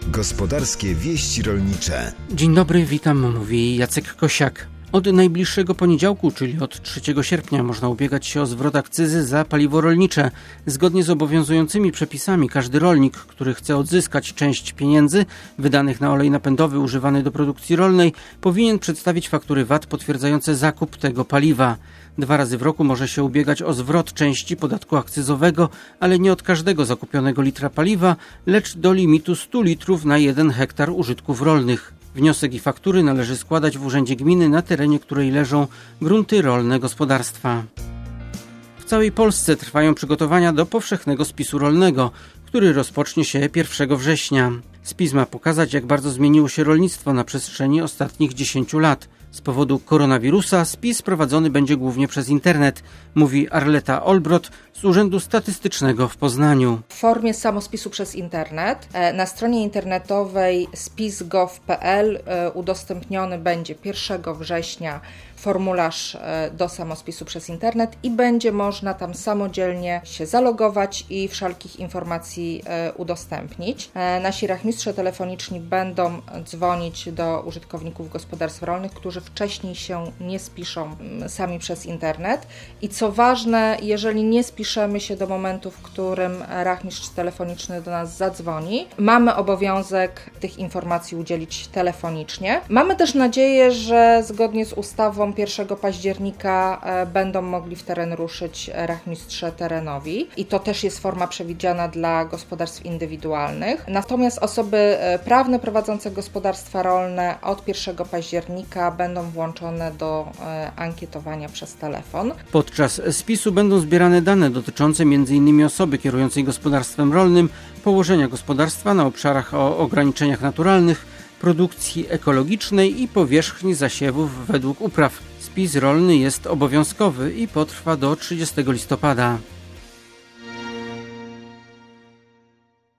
Gospodarskie wieści rolnicze. Dzień dobry, witam, mówi Jacek Kosiak. Od najbliższego poniedziałku, czyli od 3 sierpnia, można ubiegać się o zwrot akcyzy za paliwo rolnicze. Zgodnie z obowiązującymi przepisami każdy rolnik, który chce odzyskać część pieniędzy wydanych na olej napędowy używany do produkcji rolnej, powinien przedstawić faktury VAT potwierdzające zakup tego paliwa. 2 razy w roku może się ubiegać o zwrot części podatku akcyzowego, ale nie od każdego zakupionego litra paliwa, lecz do limitu 100 litrów na 1 hektar użytków rolnych. Wniosek i faktury należy składać w urzędzie gminy, na terenie której leżą grunty rolne gospodarstwa. W całej Polsce trwają przygotowania do powszechnego spisu rolnego, który rozpocznie się 1 września. Spis ma pokazać, jak bardzo zmieniło się rolnictwo na przestrzeni ostatnich 10 lat. Z powodu koronawirusa spis prowadzony będzie głównie przez internet, mówi Arleta Olbrot z Urzędu Statystycznego w Poznaniu. W formie samospisu przez internet na stronie internetowej spis.gov.pl udostępniony będzie 1 września formularz do samospisu przez internet i będzie można tam samodzielnie się zalogować i wszelkich informacji udostępnić. Nasi rachmistrze telefoniczni będą dzwonić do użytkowników gospodarstw rolnych, którzy wcześniej się nie spiszą sami przez internet. I co ważne, jeżeli nie spiszemy się do momentu, w którym rachmistrz telefoniczny do nas zadzwoni, mamy obowiązek tych informacji udzielić telefonicznie. Mamy też nadzieję, że zgodnie z ustawą 1 października będą mogli w teren ruszyć rachmistrze terenowi i to też jest forma przewidziana dla gospodarstw indywidualnych. Natomiast osoby prawne prowadzące gospodarstwa rolne od 1 października będą włączone do ankietowania przez telefon. Podczas spisu będą zbierane dane dotyczące m.in. osoby kierującej gospodarstwem rolnym, położenia gospodarstwa na obszarach o ograniczeniach naturalnych, produkcji ekologicznej i powierzchni zasiewów według upraw. Spis rolny jest obowiązkowy i potrwa do 30 listopada.